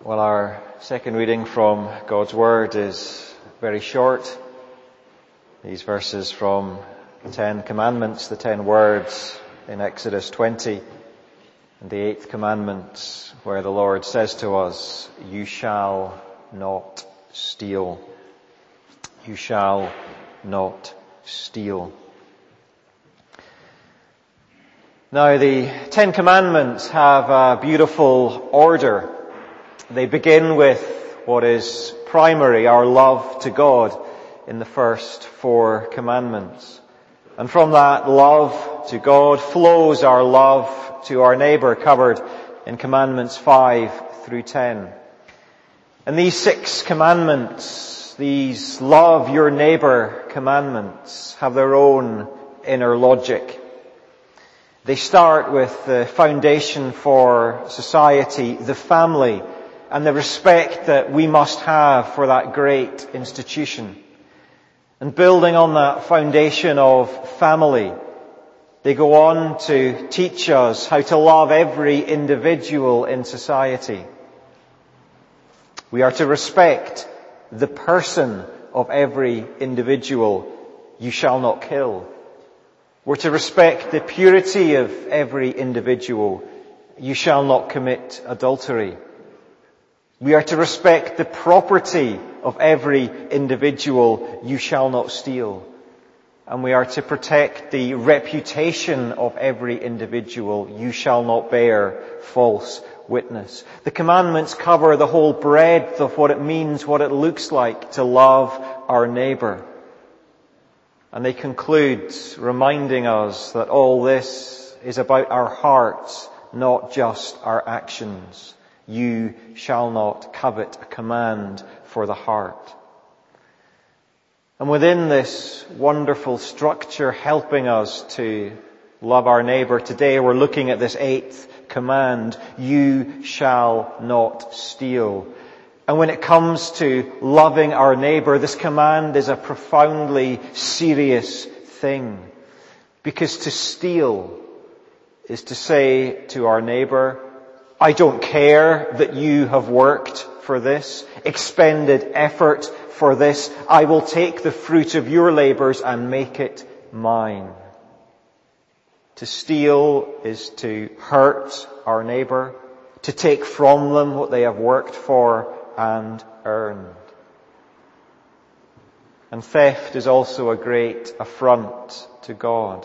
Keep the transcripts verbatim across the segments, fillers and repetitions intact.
Well, our second reading from God's Word is very short. These verses from the Ten Commandments, the Ten Words in Exodus twenty, and the Eighth Commandment, where the Lord says to us, "You shall not steal. You shall not steal." Now, the Ten Commandments have a beautiful order. They begin with what is primary, our love to God, in the first four commandments. And from that love to God flows our love to our neighbour, covered in commandments five through ten. And these six commandments, these love your neighbour commandments, have their own inner logic. They start with the foundation for society, the family, and the respect that we must have for that great institution. And building on that foundation of family, they go on to teach us how to love every individual in society. We are to respect the person of every individual. You shall not kill. We're to respect the purity of every individual. You shall not commit adultery. We are to respect the property of every individual. You shall not steal. And we are to protect the reputation of every individual. You shall not bear false witness. The commandments cover the whole breadth of what it means, what it looks like to love our neighbour. And they conclude reminding us that all this is about our hearts, not just our actions. You shall not covet, a command for the heart. And within this wonderful structure helping us to love our neighbour, today we're looking at this eighth command, you shall not steal. And when it comes to loving our neighbour, this command is a profoundly serious thing. Because to steal is to say to our neighbour, I don't care that you have worked for this, expended effort for this. I will take the fruit of your labours and make it mine. To steal is to hurt our neighbour, to take from them what they have worked for and earned. And theft is also a great affront to God.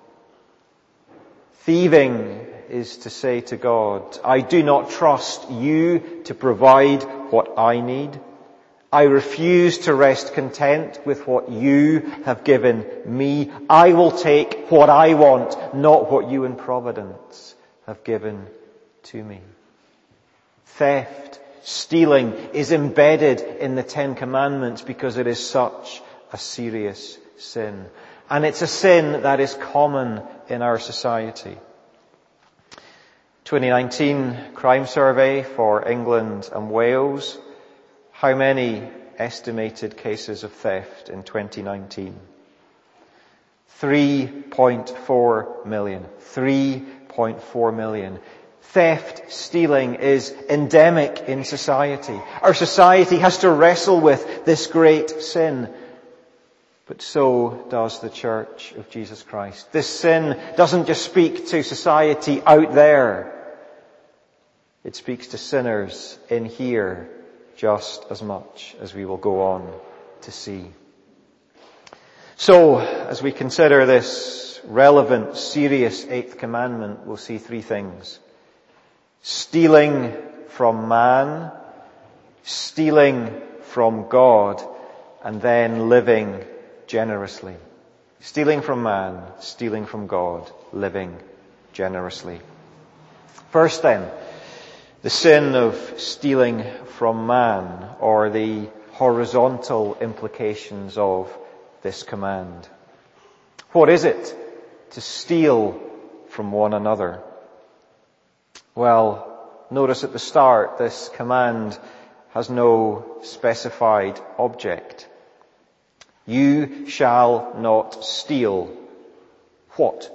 Thieving is to say to God, I do not trust you to provide what I need. I refuse to rest content with what you have given me. I will take what I want, not what you in providence have given to me. Theft, stealing is embedded in the Ten Commandments because it is such a serious sin. And it's a sin that is common in our society. twenty nineteen crime survey for England and Wales. How many estimated cases of theft in twenty nineteen? three point four million. three point four million. Theft, stealing is endemic in society. Our society has to wrestle with this great sin. But so does the Church of Jesus Christ. This sin doesn't just speak to society out there. It speaks to sinners in here just as much, as we will go on to see. So, as we consider this relevant, serious eighth commandment, we'll see three things. Stealing from man, stealing from God, and then living generously. Stealing from man, stealing from God, living generously. First then, the sin of stealing from man, or the horizontal implications of this command. What is it to steal from one another? Well, notice at the start, this command has no specified object. You shall not steal. What?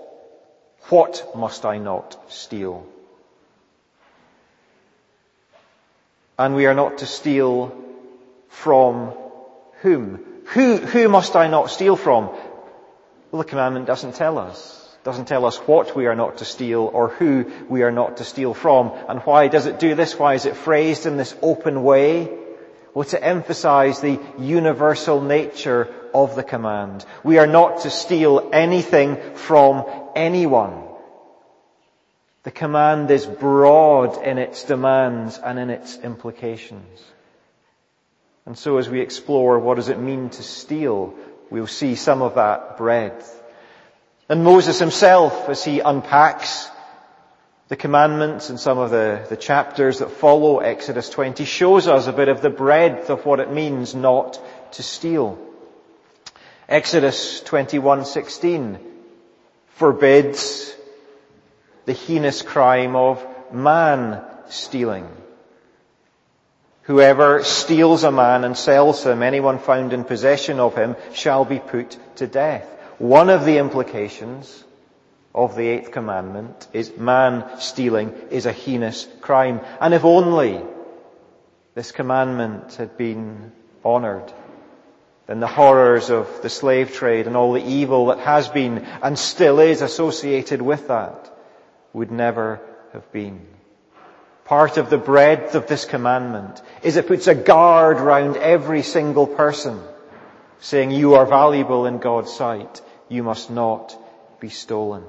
What must I not steal? And we are not to steal from whom? Who, who must I not steal from? Well, the commandment doesn't tell us. It doesn't tell us what we are not to steal or who we are not to steal from. And why does it do this? Why is it phrased in this open way? Well, to emphasize the universal nature of the command. We are not to steal anything from anyone. The command is broad in its demands and in its implications. And so as we explore what does it mean to steal, we'll see some of that breadth. And Moses himself, as he unpacks the commandments in some of the, the chapters that follow Exodus twenty, shows us a bit of the breadth of what it means not to steal. Exodus twenty-one sixteen forbids the heinous crime of man stealing. Whoever steals a man and sells him, anyone found in possession of him, shall be put to death. One of the implications of the eighth commandment is man stealing is a heinous crime. And if only this commandment had been honoured, then the horrors of the slave trade and all the evil that has been and still is associated with that would never have been. Part of the breadth of this commandment is it puts a guard round every single person, saying you are valuable in God's sight. You must not be stolen.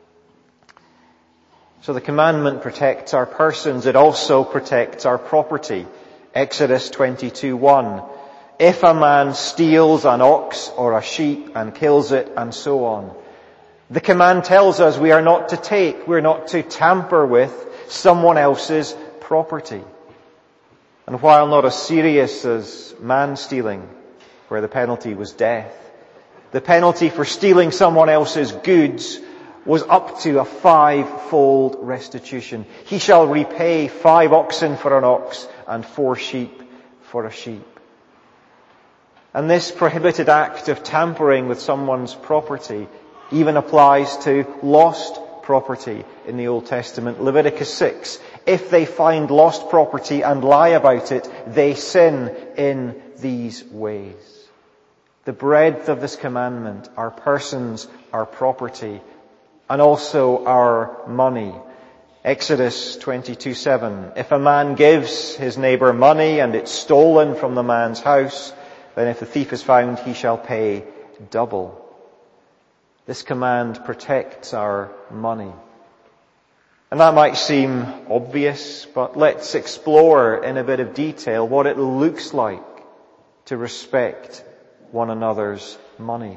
So the commandment protects our persons. It also protects our property. Exodus twenty-two one. If a man steals an ox or a sheep and kills it and so on. The command tells us we are not to take, we're not to tamper with someone else's property. And while not as serious as man stealing, where the penalty was death, the penalty for stealing someone else's goods was up to a five-fold restitution. He shall repay five oxen for an ox and four sheep for a sheep. And this prohibited act of tampering with someone's property even applies to lost property in the Old Testament. Leviticus six. If they find lost property and lie about it, they sin in these ways. The breadth of this commandment, our persons, our property, and also our money. Exodus twenty-two seven. If a man gives his neighbour money and it's stolen from the man's house, then if the thief is found, he shall pay double. This command protects our money. And that might seem obvious, but let's explore in a bit of detail what it looks like to respect one another's money.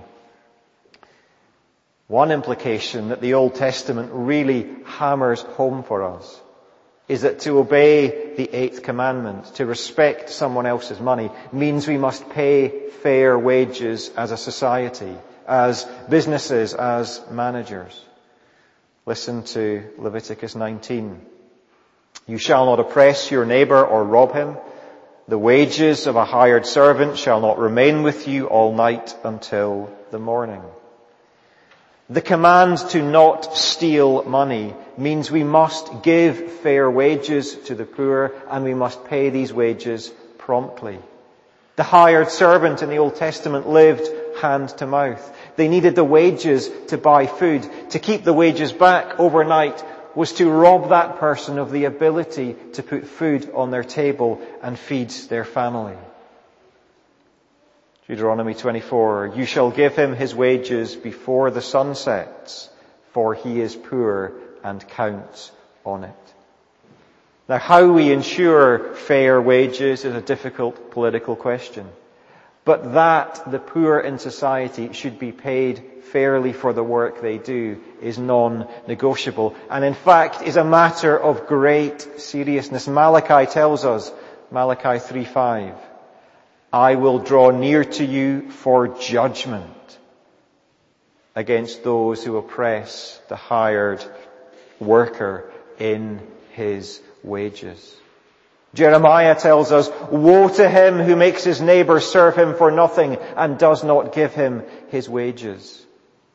One implication that the Old Testament really hammers home for us is that to obey the eighth commandment, to respect someone else's money, means we must pay fair wages as a society, as businesses, as managers. Listen to Leviticus nineteen. You shall not oppress your neighbour or rob him. The wages of a hired servant shall not remain with you all night until the morning. The command to not steal money means we must give fair wages to the poor and we must pay these wages promptly. The hired servant in the Old Testament lived hand to mouth. They needed the wages to buy food. To keep the wages back overnight was to rob that person of the ability to put food on their table and feed their family. Deuteronomy twenty-four, you shall give him his wages before the sun sets, for he is poor and counts on it. Now, how we ensure fair wages is a difficult political question. But that the poor in society should be paid fairly for the work they do is non-negotiable. And in fact is a matter of great seriousness. Malachi tells us, Malachi three five, I will draw near to you for judgment against those who oppress the hired worker in his wages. Jeremiah tells us, woe to him who makes his neighbour serve him for nothing and does not give him his wages.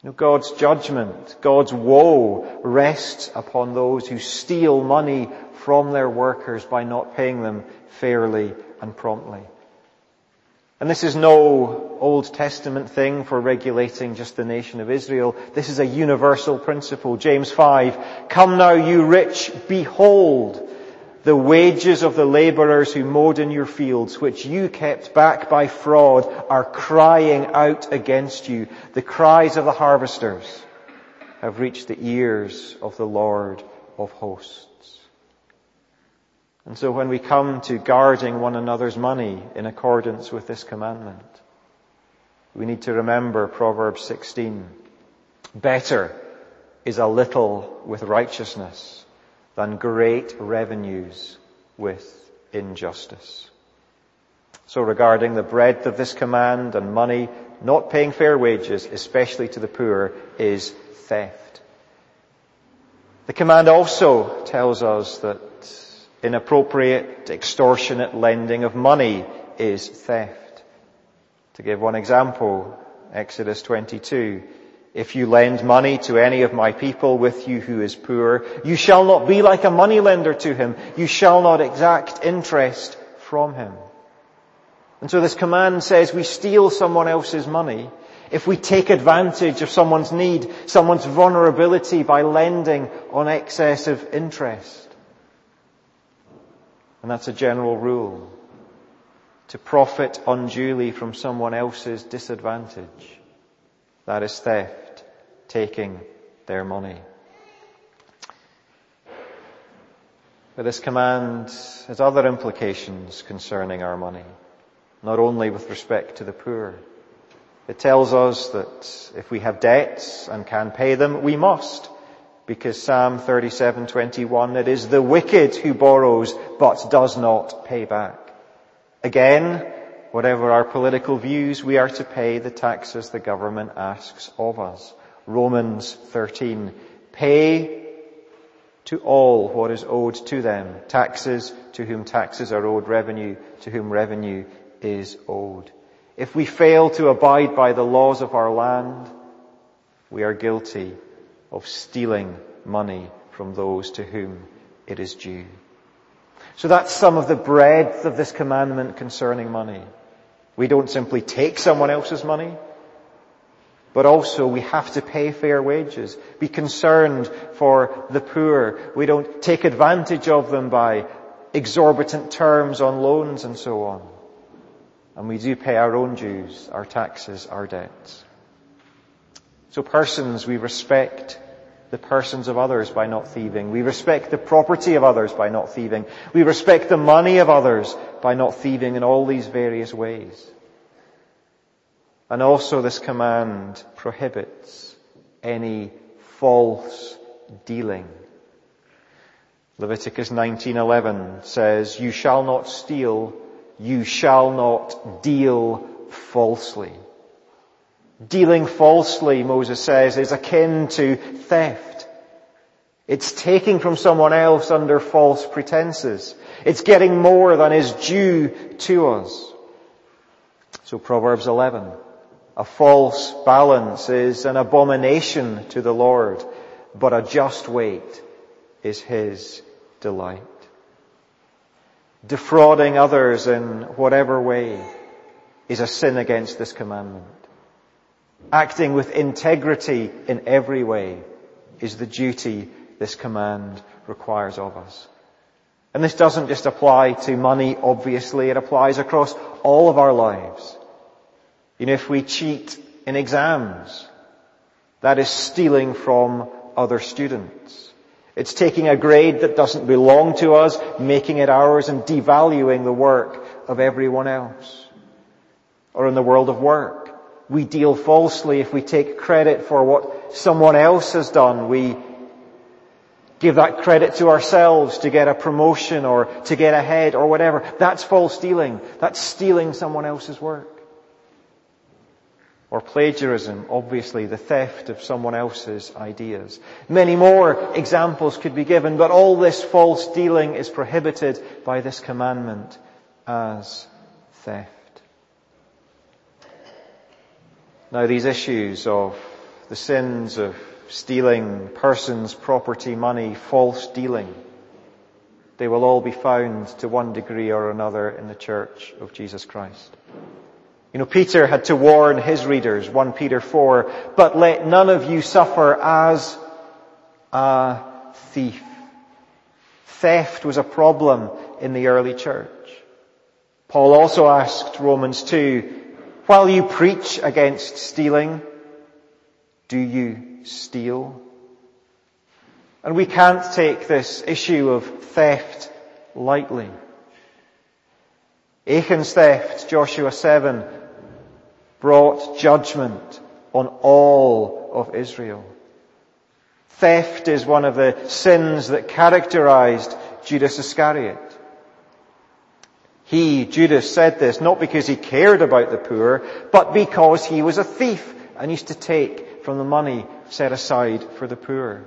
You know, God's judgment, God's woe rests upon those who steal money from their workers by not paying them fairly and promptly. And this is no Old Testament thing for regulating just the nation of Israel. This is a universal principle. James five, "Come now, you rich, behold the wages of the laborers who mowed in your fields, which you kept back by fraud, are crying out against you. The cries of the harvesters have reached the ears of the Lord of hosts." And so when we come to guarding one another's money in accordance with this commandment, we need to remember Proverbs sixteen. "Better is a little with righteousness than great revenues with injustice." So regarding the breadth of this command and money, not paying fair wages, especially to the poor, is theft. The command also tells us that inappropriate, extortionate lending of money is theft. To give one example, Exodus twenty-two, "If you lend money to any of my people with you who is poor, you shall not be like a moneylender to him. You shall not exact interest from him." And so this command says we steal someone else's money if we take advantage of someone's need, someone's vulnerability by lending on excessive interest. And that's a general rule. To profit unduly from someone else's disadvantage, that is theft, taking their money. But this command has other implications concerning our money, not only with respect to the poor. It tells us that if we have debts and can pay them, we must. Because Psalm thirty-seven twenty-one, "It is the wicked who borrows but does not pay back." Again, whatever our political views, we are to pay the taxes the government asks of us. Romans thirteen, "Pay to all what is owed to them. Taxes to whom taxes are owed, revenue to whom revenue is owed." If we fail to abide by the laws of our land, we are guilty of stealing money from those to whom it is due. So that's some of the breadth of this commandment concerning money. We don't simply take someone else's money, but also we have to pay fair wages, be concerned for the poor. We don't take advantage of them by exorbitant terms on loans and so on. And we do pay our own dues, our taxes, our debts. So persons, we respect the persons of others by not thieving. We respect the property of others by not thieving. We respect the money of others by not thieving in all these various ways. And also this command prohibits any false dealing. Leviticus nineteen eleven says, "You shall not steal, you shall not deal falsely." Dealing falsely, Moses says, is akin to theft. It's taking from someone else under false pretenses. It's getting more than is due to us. So Proverbs eleven, "A false balance is an abomination to the Lord, but a just weight is his delight." Defrauding others in whatever way is a sin against this commandment. Acting with integrity in every way is the duty this command requires of us. And this doesn't just apply to money, obviously. It applies across all of our lives. You know, if we cheat in exams, that is stealing from other students. It's taking a grade that doesn't belong to us, making it ours, and devaluing the work of everyone else. Or in the world of work, we deal falsely if we take credit for what someone else has done. We give that credit to ourselves to get a promotion or to get ahead or whatever. That's false dealing. That's stealing someone else's work. Or plagiarism, obviously the theft of someone else's ideas. Many more examples could be given, but all this false dealing is prohibited by this commandment as theft. Now these issues of the sins of stealing persons, property, money, false dealing, they will all be found to one degree or another in the Church of Jesus Christ. You know, Peter had to warn his readers, First Peter four, but let none of you suffer as a thief. Theft was a problem in the early church. Paul also asked Romans two, while you preach against stealing, do you steal? And we can't take this issue of theft lightly. Achan's theft, Joshua seven, brought judgment on all of Israel. Theft is one of the sins that characterized Judas Iscariot. He, Judas, said this not because he cared about the poor, but because he was a thief and used to take from the money set aside for the poor.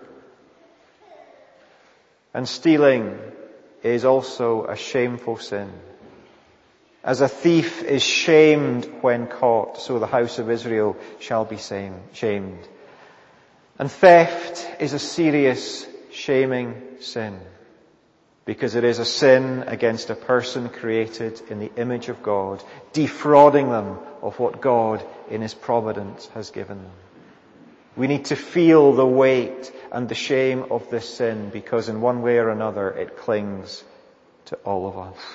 And stealing is also a shameful sin. As a thief is shamed when caught, so the house of Israel shall be shamed. And theft is a serious, shaming sin, because it is a sin against a person created in the image of God, defrauding them of what God in His providence has given them. We need to feel the weight and the shame of this sin, because in one way or another it clings to all of us.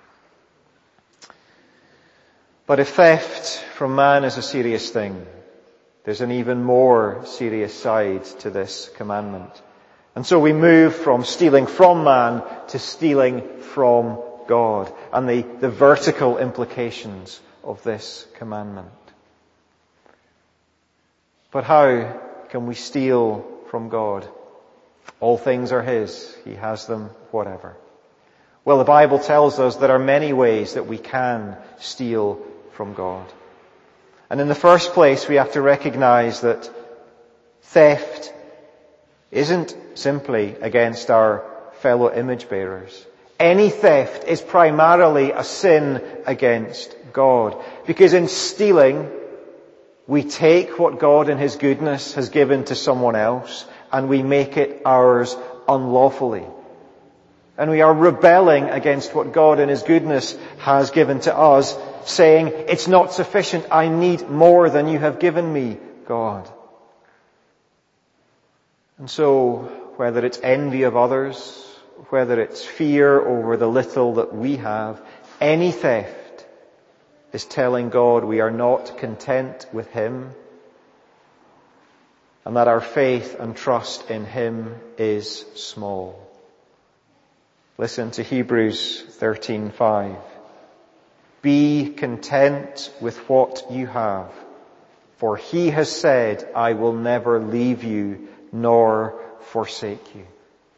But if theft from man is a serious thing, there's an even more serious side to this commandment. And so we move from stealing from man to stealing from God, and the, the vertical implications of this commandment. But how can we steal from God? All things are His. He has them, whatever. Well, the Bible tells us there are many ways that we can steal from God. And in the first place, we have to recognize that theft isn't simply against our fellow image bearers. Any theft is primarily a sin against God. Because in stealing, we take what God in His goodness has given to someone else and we make it ours unlawfully. And we are rebelling against what God in His goodness has given to us, saying, it's not sufficient, I need more than you have given me, God. And so, whether it's envy of others, whether it's fear over the little that we have, any theft is telling God we are not content with Him and that our faith and trust in Him is small. Listen to Hebrews thirteen five. Be content with what you have, for He has said, I will never leave you nor forsake you.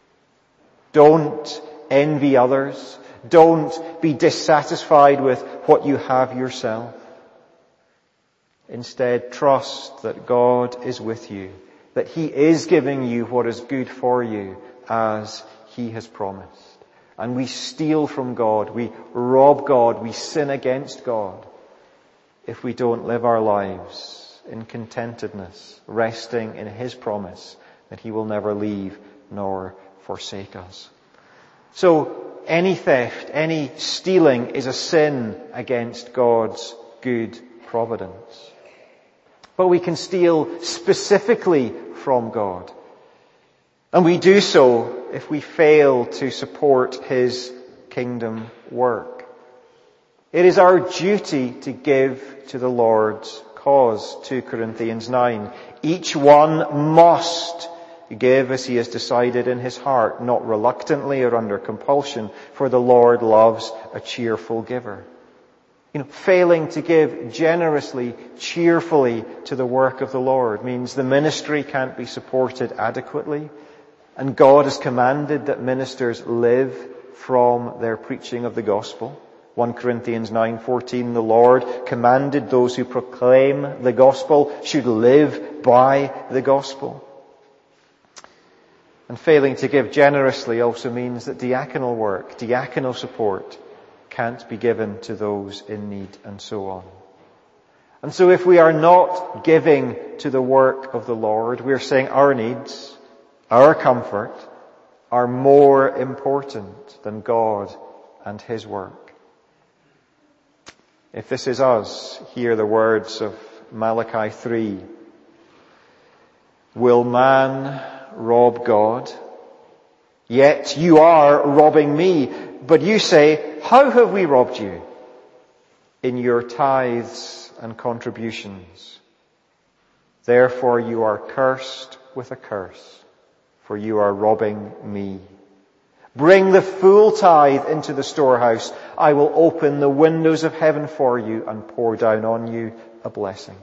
Don't envy others. Don't be dissatisfied with what you have yourself. Instead, trust that God is with you, that He is giving you what is good for you as He has promised. And we steal from God, we rob God, we sin against God if we don't live our lives in contentedness, resting in His promise that He will never leave nor forsake us. So, any theft, any stealing is a sin against God's good providence. But we can steal specifically from God. And we do so if we fail to support His kingdom work. It is our duty to give to the Lord's cause, Second Corinthians nine. Each one must give as he has decided in his heart, not reluctantly or under compulsion, for the Lord loves a cheerful giver. You know, failing to give generously, cheerfully to the work of the Lord means the ministry can't be supported adequately, and God has commanded that ministers live from their preaching of the gospel. First Corinthians nine fourteen, the Lord commanded those who proclaim the gospel should live by the gospel. And failing to give generously also means that diaconal work, diaconal support can't be given to those in need and so on. And so if we are not giving to the work of the Lord, we are saying our needs, our comfort, are more important than God and His work. If this is us, hear the words of Malachi three. Will man rob God? Yet you are robbing me. But you say, how have we robbed you? In your tithes and contributions. Therefore you are cursed with a curse, for you are robbing me. Bring the full tithe into the storehouse. I will open the windows of heaven for you and pour down on you a blessing.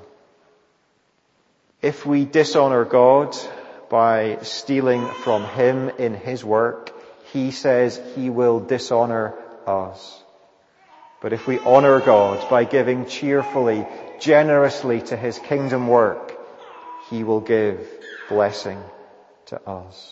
If we dishonor God by stealing from Him in His work, He says He will dishonor us. But if we honor God by giving cheerfully, generously to His kingdom work, He will give blessing to us.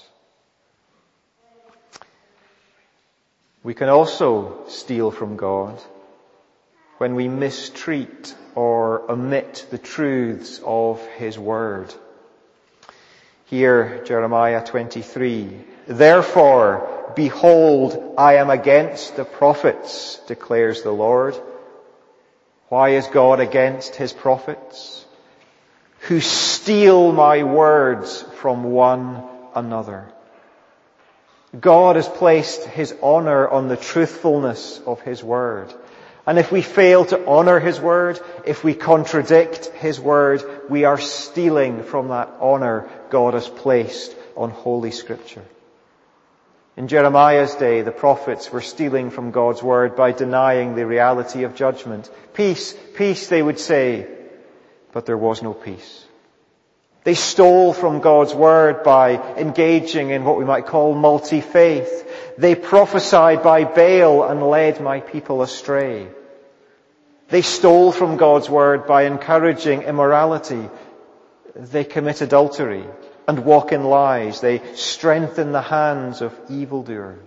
We can also steal from God when we mistreat or omit the truths of His word. Here, Jeremiah twenty-three. Therefore, behold, I am against the prophets, declares the Lord. Why is God against His prophets? Who steal my words from one another. God has placed His honor on the truthfulness of His word. And if we fail to honor His word, if we contradict His word, we are stealing from that honor God has placed on Holy Scripture. In Jeremiah's day, the prophets were stealing from God's word by denying the reality of judgment. Peace, peace, they would say, but there was no peace. They stole from God's word by engaging in what we might call multi-faith. They prophesied by Baal and led my people astray. They stole from God's word by encouraging immorality. They commit adultery and walk in lies. They strengthen the hands of evildoers.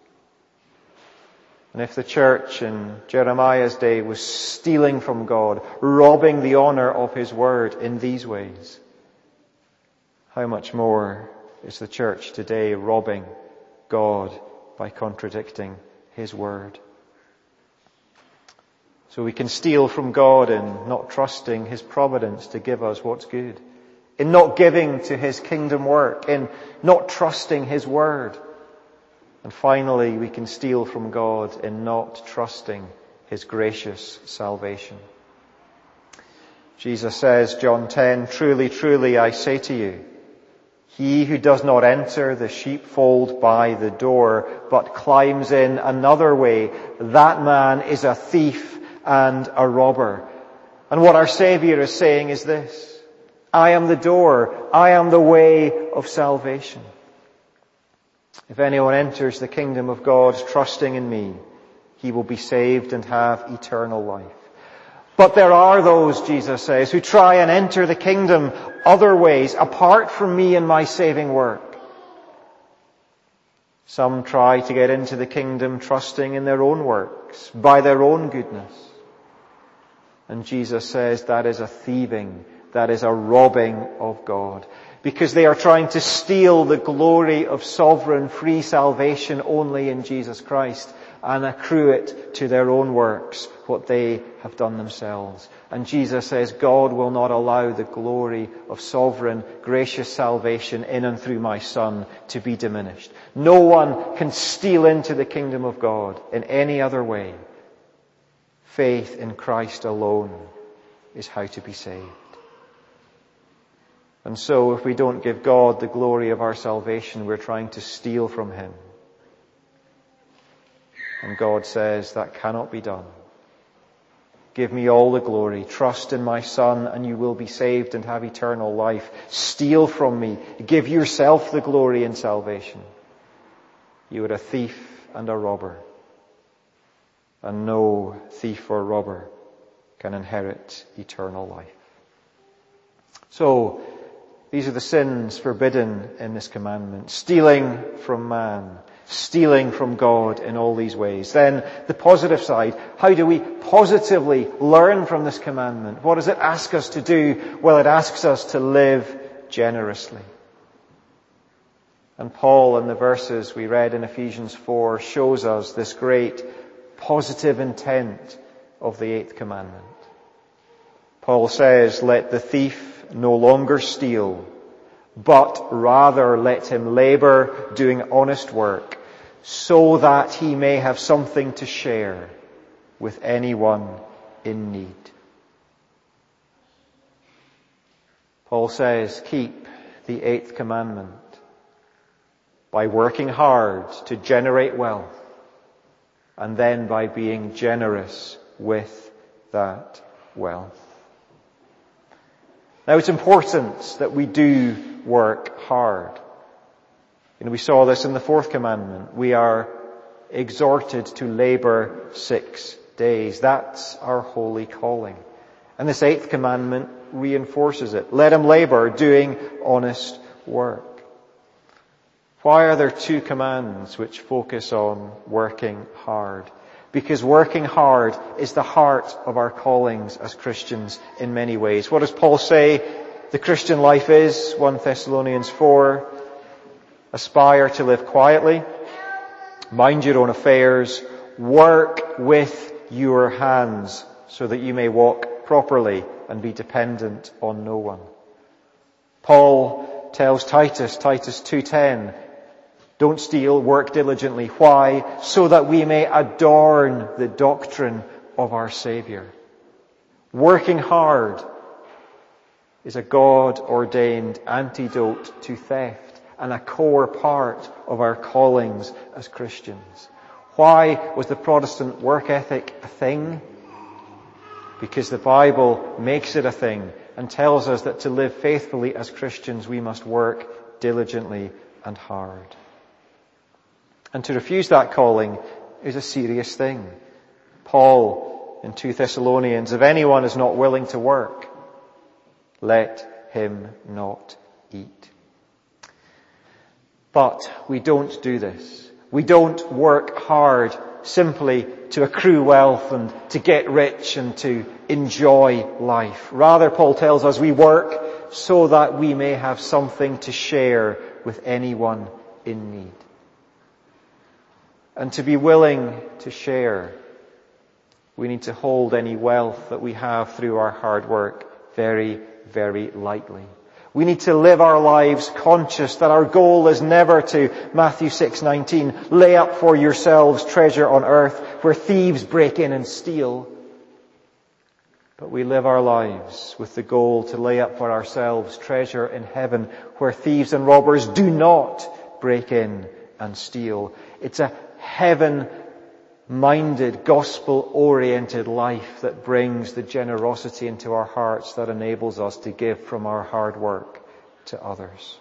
And if the church in Jeremiah's day was stealing from God, robbing the honor of His word in these ways, how much more is the church today robbing God by contradicting His word? So we can steal from God in not trusting His providence to give us what's good, in not giving to His kingdom work, in not trusting His word. And finally, we can steal from God in not trusting His gracious salvation. Jesus says, John ten, truly, truly, I say to you, he who does not enter the sheepfold by the door, but climbs in another way, that man is a thief and a robber. And what our Saviour is saying is this: I am the door, I am the way of salvation. If anyone enters the kingdom of God trusting in me, he will be saved and have eternal life. But there are those, Jesus says, who try and enter the kingdom other ways, apart from me and my saving work. Some try to get into the kingdom trusting in their own works, by their own goodness. And Jesus says that is a thieving, that is a robbing of God. Because they are trying to steal the glory of sovereign free salvation only in Jesus Christ and accrue it to their own works, what they have done themselves. And Jesus says God will not allow the glory of sovereign, gracious salvation in and through my Son to be diminished. No one can steal into the kingdom of God in any other way. Faith in Christ alone is how to be saved. And so if we don't give God the glory of our salvation, we're trying to steal from Him. And God says that cannot be done. Give me all the glory. Trust in my Son and you will be saved and have eternal life. Steal from me. Give yourself the glory in salvation. You are a thief and a robber. And no thief or robber can inherit eternal life. So, these are the sins forbidden in this commandment. Stealing from man, stealing from God in all these ways. Then the positive side, how do we positively learn from this commandment? What does it ask us to do? Well, it asks us to live generously. And Paul, in the verses we read in Ephesians four, shows us this great positive intent of the eighth commandment. Paul says, "Let the thief no longer steal, but rather let him labor doing honest work, so that he may have something to share with anyone in need." Paul says, keep the eighth commandment by working hard to generate wealth, and then by being generous with that wealth. Now, it's important that we do work hard. You know, we saw this in the fourth commandment. We are exhorted to labor six days. That's our holy calling. And this eighth commandment reinforces it. Let him labor doing honest work. Why are there two commands which focus on working hard? Because working hard is the heart of our callings as Christians in many ways. What does Paul say the Christian life is? First Thessalonians four. Aspire to live quietly. Mind your own affairs. Work with your hands so that you may walk properly and be dependent on no one. Paul tells Titus, Titus two ten, don't steal, work diligently. Why? So that we may adorn the doctrine of our Savior. Working hard is a God-ordained antidote to theft and a core part of our callings as Christians. Why was the Protestant work ethic a thing? Because the Bible makes it a thing and tells us that to live faithfully as Christians we must work diligently and hard. And to refuse that calling is a serious thing. Paul in Second Thessalonians, if anyone is not willing to work, let him not eat. But we don't do this. We don't work hard simply to accrue wealth and to get rich and to enjoy life. Rather, Paul tells us we work so that we may have something to share with anyone in need. And to be willing to share, we need to hold any wealth that we have through our hard work very, very lightly. We need to live our lives conscious that our goal is never to, Matthew six nineteen, lay up for yourselves treasure on earth where thieves break in and steal. But we live our lives with the goal to lay up for ourselves treasure in heaven where thieves and robbers do not break in and steal. It's a heaven-minded, gospel-oriented life that brings the generosity into our hearts that enables us to give from our hard work to others.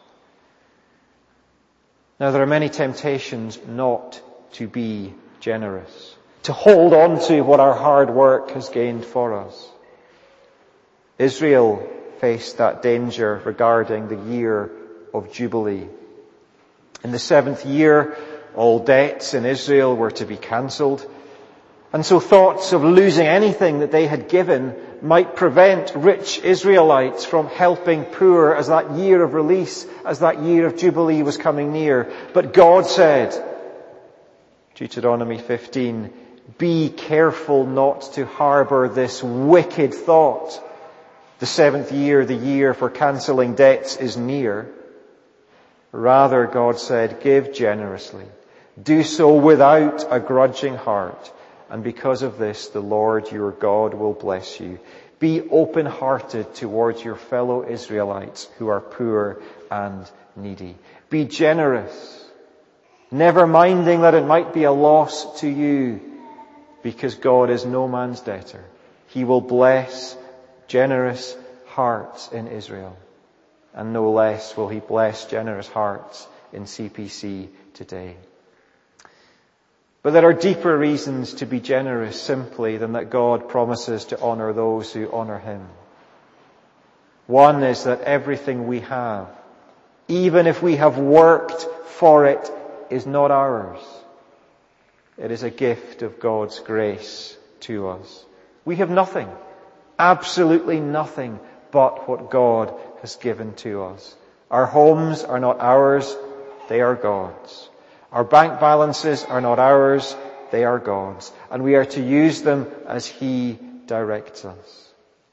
Now, there are many temptations not to be generous, to hold on to what our hard work has gained for us. Israel faced that danger regarding the year of Jubilee. In the seventh year, all debts in Israel were to be cancelled. And so thoughts of losing anything that they had given might prevent rich Israelites from helping poor as that year of release, as that year of Jubilee was coming near. But God said, Deuteronomy fifteen, be careful not to harbour this wicked thought. The seventh year, the year for cancelling debts, is near. Rather, God said, give generously. Do so without a grudging heart. And because of this, the Lord your God will bless you. Be open-hearted towards your fellow Israelites who are poor and needy. Be generous, never minding that it might be a loss to you, because God is no man's debtor. He will bless generous hearts in Israel. And no less will he bless generous hearts in C P C today. But there are deeper reasons to be generous simply than that God promises to honour those who honour him. One is that everything we have, even if we have worked for it is not ours. It is a gift of God's grace to us. We have nothing, absolutely nothing, but what God has given to us. Our homes are not ours, they are God's. Our bank balances are not ours, they are God's. And we are to use them as He directs us.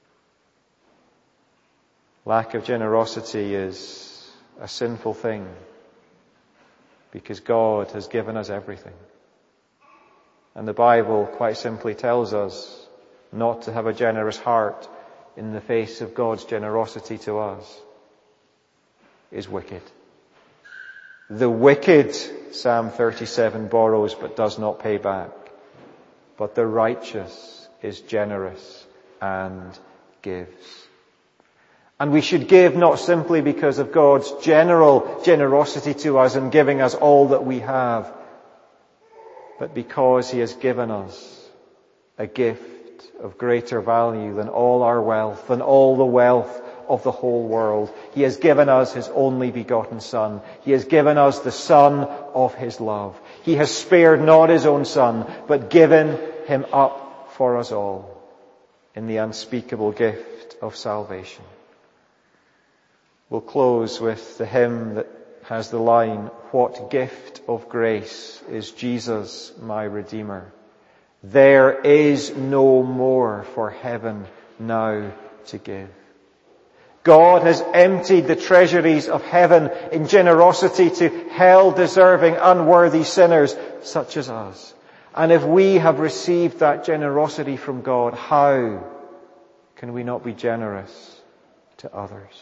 Lack of generosity is a sinful thing because God has given us everything. And the Bible quite simply tells us not to have a generous heart in the face of God's generosity to us is wicked. The wicked, Psalm thirty-seven, borrows but does not pay back. But the righteous is generous and gives. And we should give not simply because of God's general generosity to us and giving us all that we have, but because He has given us a gift of greater value than all our wealth, than all the wealth of the whole world. He has given us His only begotten Son. He has given us the Son of His love. He has spared not His own Son, but given Him up for us all in the unspeakable gift of salvation. We'll close with the hymn that has the line, "What gift of grace is Jesus my Redeemer? There is no more for heaven now to give." God has emptied the treasuries of heaven in generosity to hell-deserving, unworthy sinners such as us. And if we have received that generosity from God, how can we not be generous to others?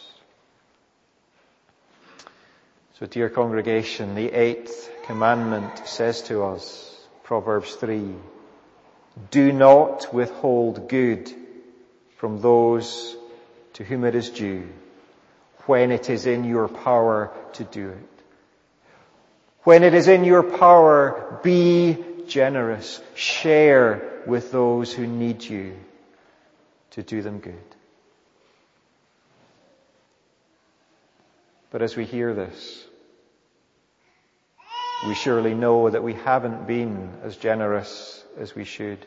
So, dear congregation, the eighth commandment says to us, Proverbs three, "Do not withhold good from those to whom it is due, when it is in your power to do it." When it is in your power, be generous. Share with those who need you to do them good. But as we hear this, we surely know that we haven't been as generous as we should,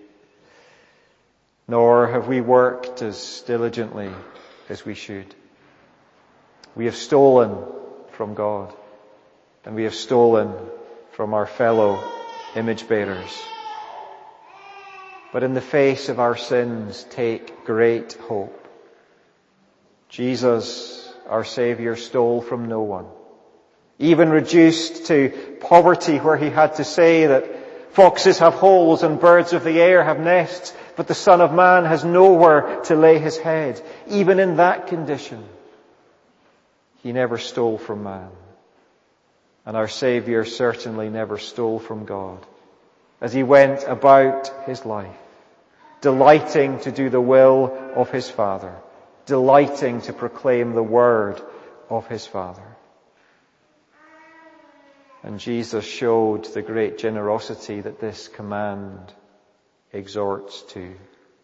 nor have we worked as diligently as we should. We have stolen from God, and we have stolen from our fellow image bearers. But in the face of our sins, take great hope. Jesus, our Saviour, stole from no one. Even reduced to poverty, where He had to say that foxes have holes and birds of the air have nests, but the Son of Man has nowhere to lay His head. Even in that condition, He never stole from man. And our Saviour certainly never stole from God, as He went about His life, delighting to do the will of His Father, delighting to proclaim the word of His Father. And Jesus showed the great generosity that this command exhorts to.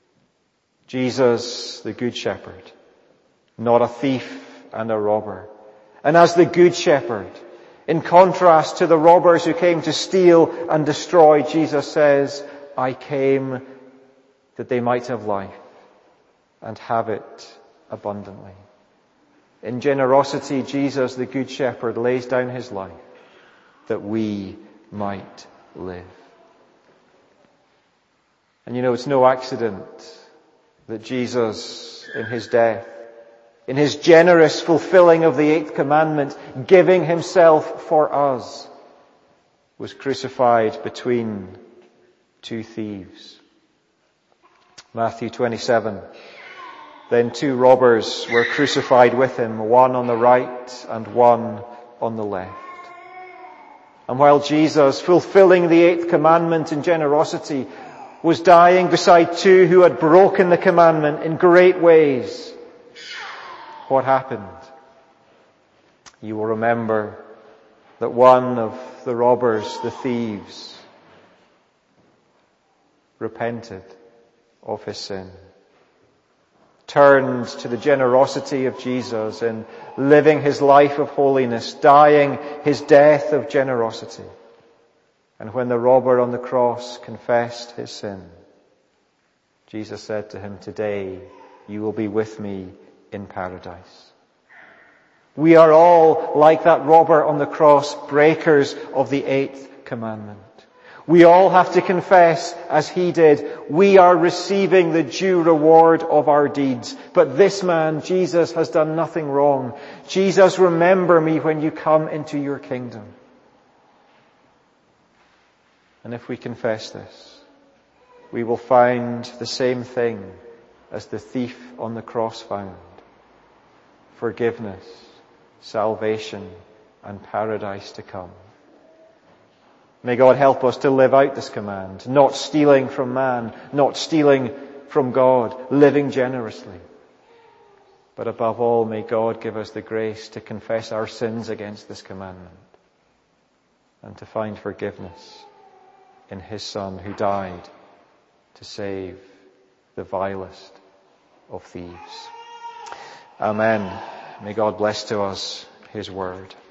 Jesus, the Good Shepherd, not a thief and a robber. And as the Good Shepherd, in contrast to the robbers who came to steal and destroy, Jesus says, "I came that they might have life and have it abundantly." In generosity, Jesus, the Good Shepherd, lays down His life that we might live. And you know, it's no accident that Jesus, in His death, in His generous fulfilling of the eighth commandment, giving Himself for us, was crucified between two thieves. Matthew twenty-seven. Then two robbers were crucified with Him, one on the right and one on the left. And while Jesus, fulfilling the eighth commandment in generosity, was dying beside two who had broken the commandment in great ways, what happened? You will remember that one of the robbers, the thieves, repented of his sin, turned to the generosity of Jesus in living his life of holiness, dying his death of generosity. And when the robber on the cross confessed his sin, Jesus said to him, "Today you will be with me in paradise." We are all, like that robber on the cross, breakers of the eighth commandment. We all have to confess, as he did, we are receiving the due reward of our deeds. But this man, Jesus, has done nothing wrong. Jesus, remember me when you come into your kingdom. And if we confess this, we will find the same thing as the thief on the cross found: forgiveness, salvation, and paradise to come. May God help us to live out this command, not stealing from man, not stealing from God, living generously. But above all, may God give us the grace to confess our sins against this commandment and to find forgiveness in his Son who died to save the vilest of thieves. Amen. May God bless to us his word.